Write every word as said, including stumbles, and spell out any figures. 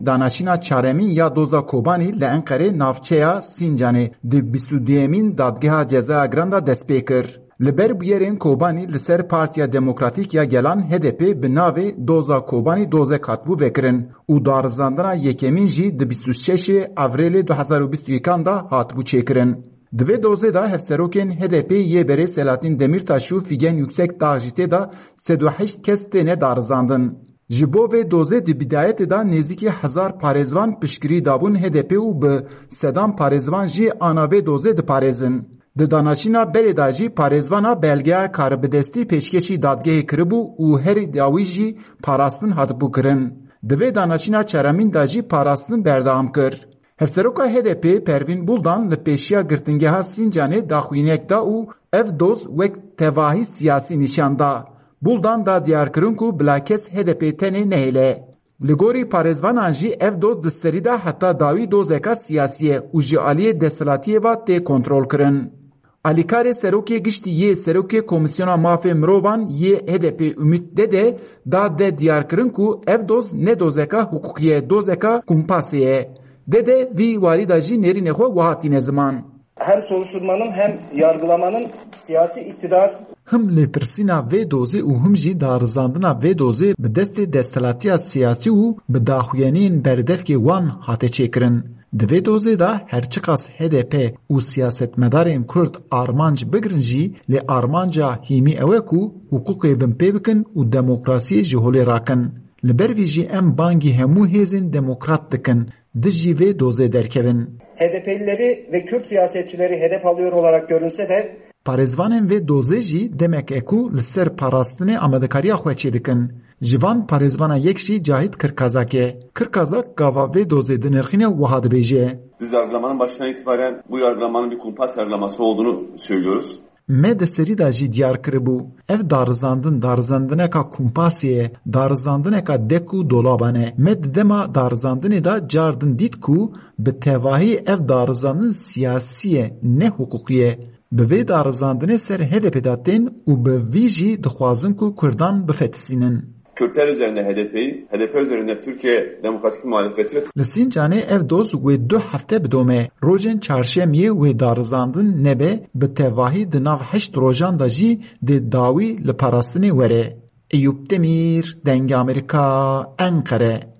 Danaşina çaremî ya doza Kobanî li Enqerê navçeya Sincanê di bîst û duyemîn dadgeha cezaya giran da dest pê kir. Li ber bûyerên Kobanî li ser Partiya Demokratîk ya Gelan H D P bi navê doza Kobanî dozek hatibû vekirin û darizandina yekemîn jî di bîst û şeşê Avrêlê du hezar û bîst û yekan da hatibû çêkirin. Di vê dozê da hevserokên H D P yê berê Selahattin Demirtaş û Figen Yüksekdağ jî tê da sed û heşt kes têne darizandin. Ji bo vê dozê di bidayetê da nêzîkî hezar parêzvan piştgirî dabûn H D P û bi sedan parêzvan jî ana vê dozê diparêzin. Di danaşîna berê da jî parêzvana belgeya karibidestî pêşkêşî dadgehê kiribû û herî dawî jî parastin hatibû kirin. Di vê danaşîna çaremîn da jî parastin berdewam kir. Hevseroka H D P Pervîn Buldan li pêşiya girtingeha Sincanê daxwînek da û ev doz wek tevahî siyasî nîşan da. Buldan da diyar kirin ku bila kes H D P tenê nehêle. Li gorî parêzvanan jî ev doz di serî da heta dawî dozeka siyasî ye û ji aliyê desthilatiyê ve tê kontrol kirin. Alîkarê serokê giştî yê serokê Komisyona Mafê Mirovan yê H D P Ümit Dede da de diyar kirin ku ev doz ne dozeka hukukî ye, dozeka kumpasê ye. Dede vî warî da jî nêrînê xwe wihatîne ziman. Hem soruşturmanın hem yargılamanın siyasi iktidar Him lêpirsîna vê dozê û him jî darizandina vê dozê bi destê desthilatiya siyasî û bi daxuyaniyên berdevkê wan hate çêkirin. Di vê dozê da her çi qas H D P û siyasetmedarên Kurd armanc bigirin jî lê armanca hîmî ew e ku hukukê bin pê bikin û demokrasiyê ji holê rakin. Li ber vî jî em bangî hemû hêzên demokrat dikin di jî vê dozê derkevin. H D P'lileri ve Kürt siyasetçileri hedef alıyor olarak görünse de parêzvanên vê dozê jî demek e ku li ser parastinê amedekariya xwe çê dikin. Ji van parêzvana yek jî Cahit Kırkazak e. Kırkazak gava vê dozê dinirxîne wiha dibêje. Biz yargılamanın başından itibaren bu yargılamanın bir kumpas yargılaması olduğunu söylüyoruz. Me de serî da jî diyar kiribû. Ev darizandin darizandineka kumpasê ye, darizandineka dek û dolaban e. Me di dema darizandinê da cardin dît ku bi tevahî ev darizandin siyasî ye, ne hukukî ye. Bi vê darizandinê ser H D P da tên û bi vî jî dixwazin ku Kurdan bifetisînin. Kürtler üzerinde H D P'yi, H D P üzerinde Türkiye Demokratik Muhalefeti. Li Sincanê ev doz wê du hefte bidome. Rojên çarşemiyê wê darizandin nebe bi tevahî di nav heşt rojan da jî dê dawî li parastinê were. Eyüp Demir, Dengê Amerîka, Enqere.